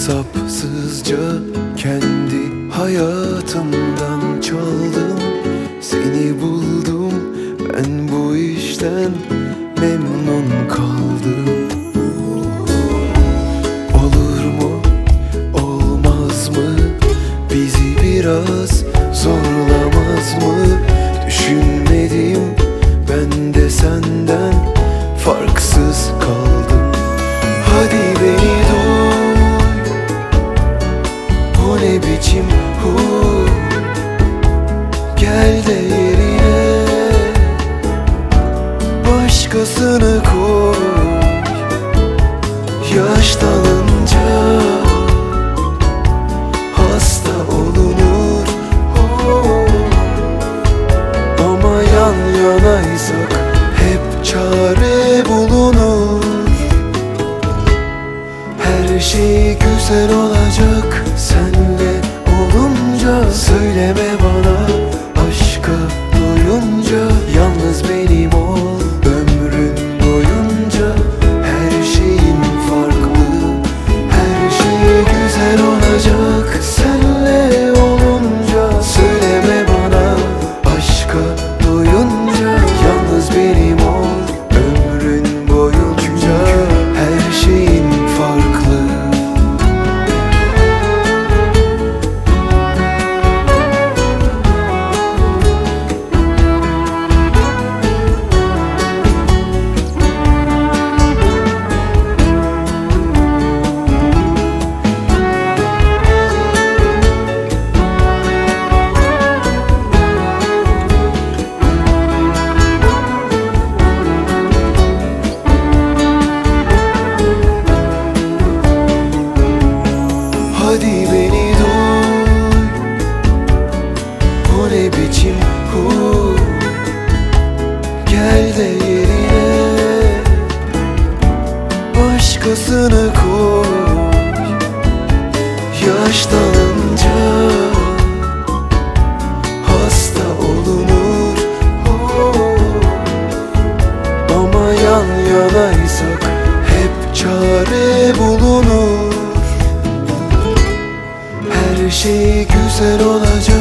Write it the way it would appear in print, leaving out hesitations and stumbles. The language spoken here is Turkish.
İnsafsızca kendi hayatımdan çaldım. Seni buldum, ben bu işten memnun kaldım. Olur mu, olmaz mı, bizi biraz zorlamaz mı? Düşünmedim, ben de senden farksız kaldım. Hadi beni duy, bu ne biçim huy? Gel de yerine başkasını koy. Yaşlanınca hasta olunur, ama yan yanaysak hep çare bulunur. Her şey güzel olacak senle olunca. Söyleme bana aşka doyunca, yalnız benim ol ömrün boyunca. Her şeyin farklı, her şey güzel olacak senle olunca. Söyleme bana aşka doyunca, yalnız benim ol ömrün boyunca. Her şeyin farklı. Hadi beni duy, bu ne biçim huy? Gel de yerine başkasını koy. Yaşlanınca hasta olunur, ama yan yanaysak hep çare bulunur. Her şey güzel olacak